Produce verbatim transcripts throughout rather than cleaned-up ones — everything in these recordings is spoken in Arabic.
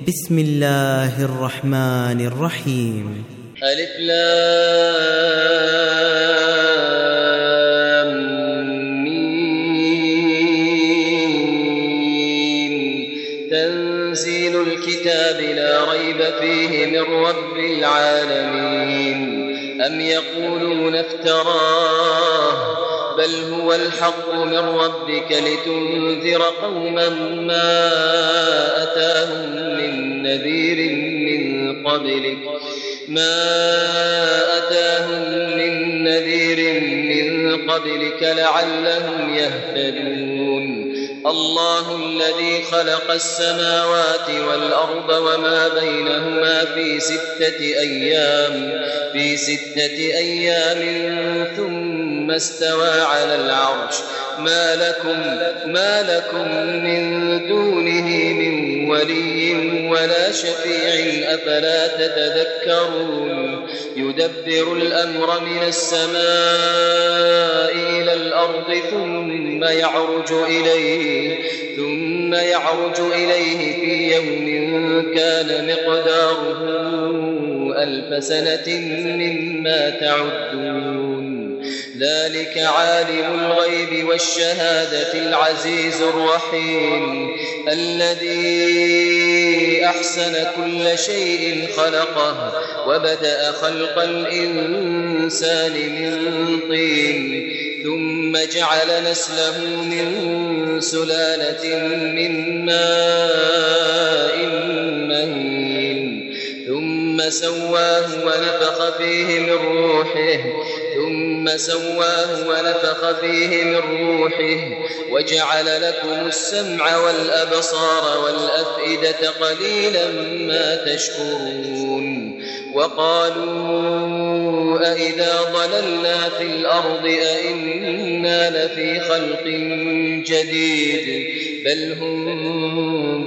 بسم الله الرحمن الرحيم. ألف لام ميم. تنزيل الكتاب لا ريب فيه من رب العالمين. أم يقولون افتراه بل هو الحق من ربك لتنذر قوما ما أتاهم من نذير من قبلك ما أتاهم من نذير من قبلك لعلهم يهتدون. الله الذي خلق السماوات والأرض وما بينهما في ستة أيام في ستة أيام ثم استوى على العرش. ما لكم ما لكم من دونه من ولي ولا شفيع أفلا تتذكرون. يدبر الأمر من السماء إلى الأرض ثم يعرج إليه ثم يعرج إليه في يوم كان مقداره ألف سنة مما تعدون. ذلك عالم الغيب والشهادة العزيز الرحيم الذي أحسن كل شيء خلقه وبدأ خلق الإنسان من طين ثم جعل نسله من سلالة من ماء مهين ثم سواه ونفخ فيه من روحه ثم سواه ونفخ فيه من روحه وجعل لكم السمع والأبصار والأفئدة قليلا ما تشكرون. وقالوا أئذا ضللنا في الأرض أئنا لفي خلق جديد بل هم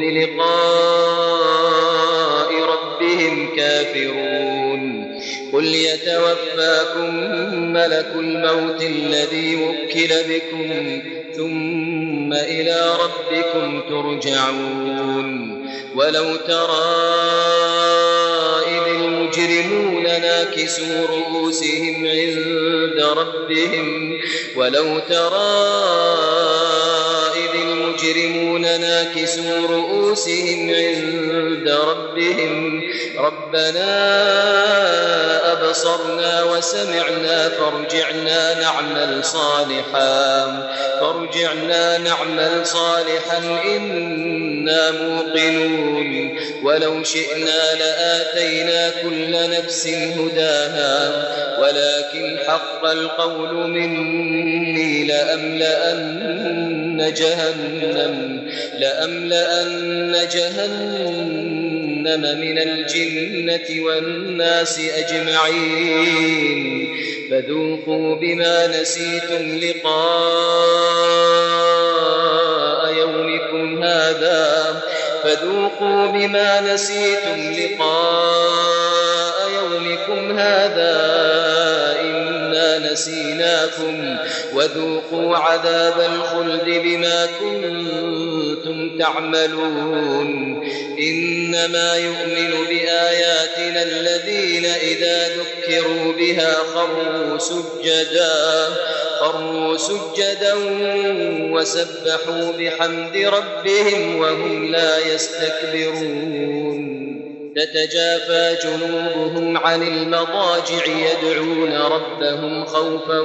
بلقاء ربهم كافرون. قل يتوفاكم ملك الموت الذي وكل بكم ثم إلى ربكم ترجعون. ولو ترى إذ المجرمون ناكسوا رؤوسهم عند ربهم ولو ترى إذ المجرمون ناكسوا رؤوسهم عند ربهم ربنا أبصرنا وسمعنا فارجعنا نعمل صالحا فارجعنا نعمل صالحا إنا موقنون. ولو شئنا لآتينا كل نفس هداها ولكن حق القول مني لأملأن جهنم لأملأن جهنم من الجنة والناس أجمعين. فذوقوا بما نسيتم لقاء يومكم هذا فذوقوا بما نسيتم لقاء يومكم هذا إنا نسيناكم وذوقوا عذاب الخلد بما كنتم تعملون. إنما يؤمن بآياتنا الذين إذا ذكروا بها خروا سجدا خروا سجدا وسبحوا بحمد ربهم وهم لا يستكبرون. تتجافى جنوبهم عن المضاجع يدعون ربهم خوفا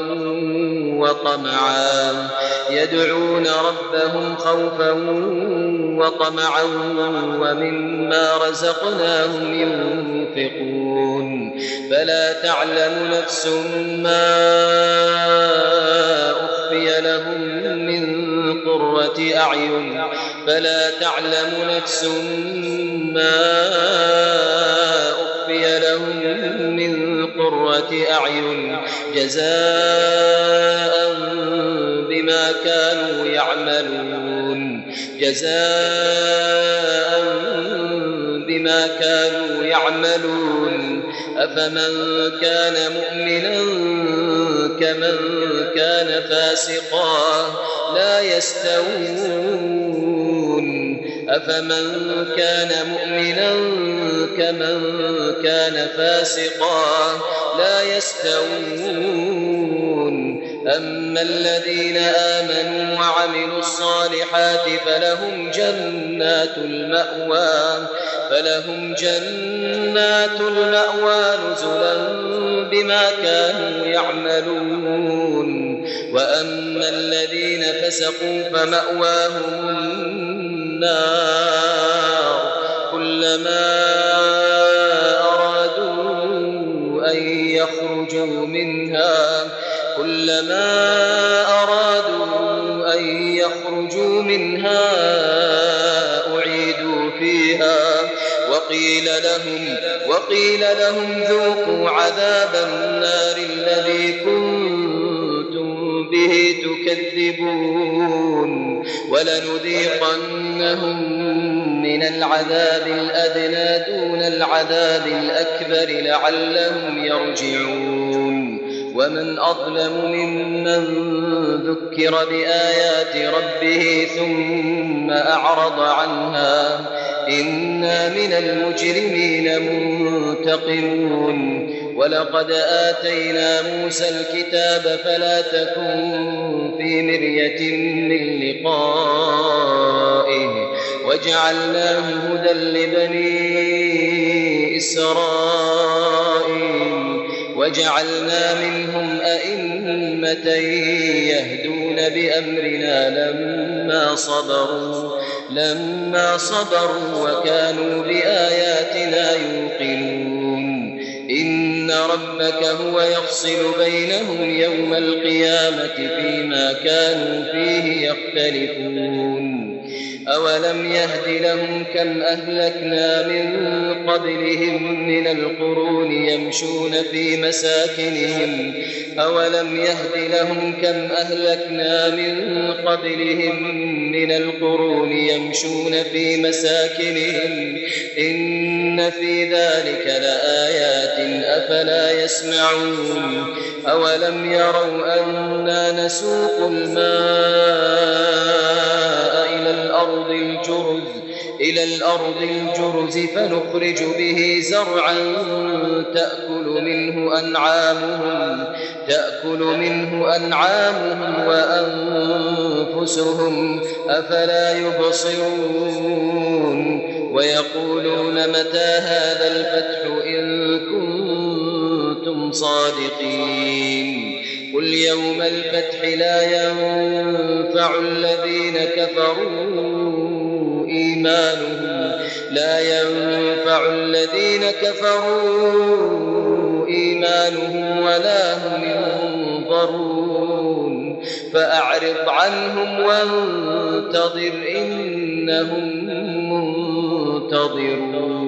وطمعا يدعون ربهم خوفا وطمعا ومما رزقناهم ينفقون. فلا تعلم نفس ما أخفي لهم من قرة أعين فلا تعلم نفس ما أخفي لهم من قرة أعين جزاء بما كانوا يعملون جزاء بما كانوا يعملون. أفمن كان مؤمنا كمن كان فاسقا لا يستوون أفمن كان مؤمنا كمن كان فاسقا لا يستوون أما الذين آمنوا وعملوا الصالحات فلهم جنات المأوى فلهم جنات المأوى نزلا بما كانوا يعملون وأما الذين فسقوا فمأواهم النار كلما أرادوا أن يخرجوا منها كلما أرادوا أن يخرجوا منها أعيدوا فيها وقيل لهم وقيل لهم ذوقوا عذاب النار الذي كنتم به تكذبون ولنذيقنهم من العذاب الأدنى دون العذاب الأكبر لعلهم يرجعون ومن أظلم ممن ذكر بآيات ربه ثم أعرض عنها إنا من المجرمين منتقمون ولقد آتينا موسى الكتاب فلا تكن في مرية من لقائه وجعلناه هدى لبني إسرائيل وجعلنا منهم أئمة يهدون بأمرنا لما صبروا لما صبروا وكانوا بآياتنا يوقنون إن ربك هو يفصل بينهم يوم القيامة فيما كانوا فيه يختلفون أولم يهد لهم كم أهلكنا من قبلهم من القرون يمشون في مساكنهم أولم يهد لهم كم أهلكنا من قبلهم من القرون يمشون في مساكنهم إن في ذلك لآيات أفلا يسمعون أولم يروا أنا نسوق الماء إلى الأرض الجرز إلى الأرض الجرز فنخرج به زرعا تأكل منه أنعامهم تأكل منه أنعامهم وأنفسهم أفلا يبصرون ويقولون متى هذا الفتح إن كنتم صادقين قل يوم الفتح لا ينفع الذين كفروا إيمانهم لا ينفع الذين كفروا إيمانهم ولا هم ينظرون فأعرض عنهم وانتظر إنهم منتظرون